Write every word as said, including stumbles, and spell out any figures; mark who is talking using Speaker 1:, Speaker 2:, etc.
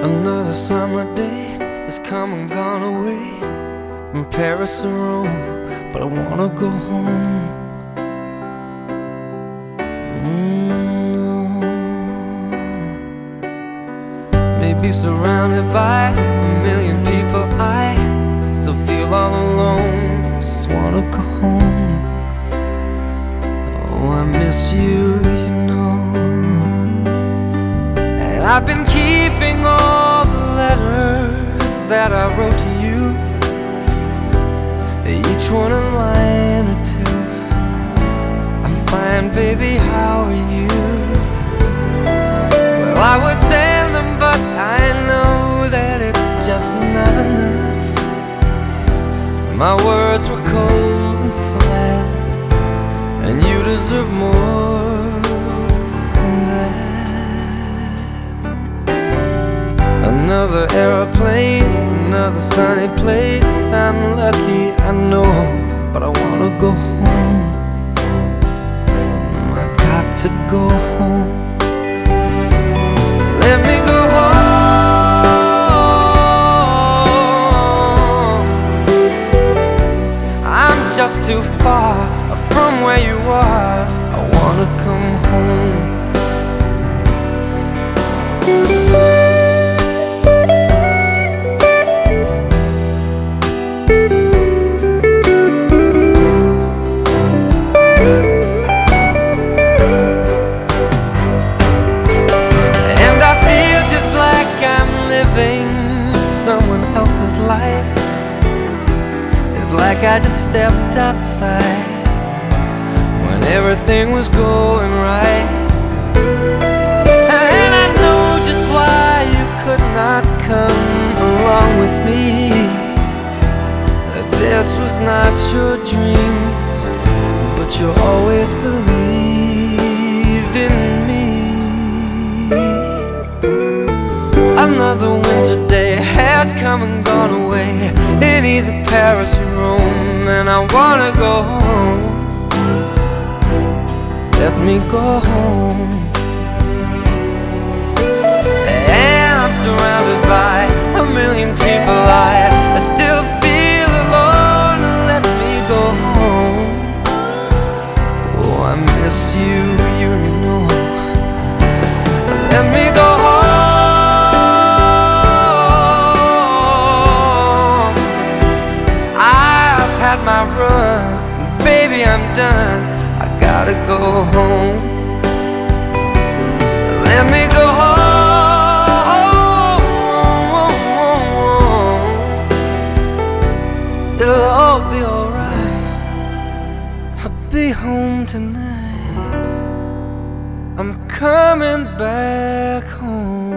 Speaker 1: Another summer day has come and gone away from Paris or Rome, but I wanna go home. Mm. Maybe surrounded by a million people, I still feel all alone. Just wanna go home. Oh, I miss you, you know. And I've been keeping all the letters that I wrote to you, each one a line or two. I'm fine, baby, how are you? Well, I would send them, but I know that it's just not enough. My words were cold and flat, and you deserve more than that. Another aeroplane, another sunny place. I'm lucky, I know, but I wanna go home. I got to go home. Let me go home. I'm just too far from where you are. I wanna come home. Someone else's life. It's like I just stepped outside when everything was going right. And I know just why you could not come along with me. This was not your dream, but you always believed in me. Another winter day has come and gone away in either Paris or Rome, and I wanna go home. Let me go home. And I'm surrounded by a million people, I, I still feel alone. Let me go home. Oh, I miss you, you know. Let me go home. My run, baby, I'm done. I gotta go home. Let me go home. It'll all be alright. I'll be home tonight. I'm coming back home.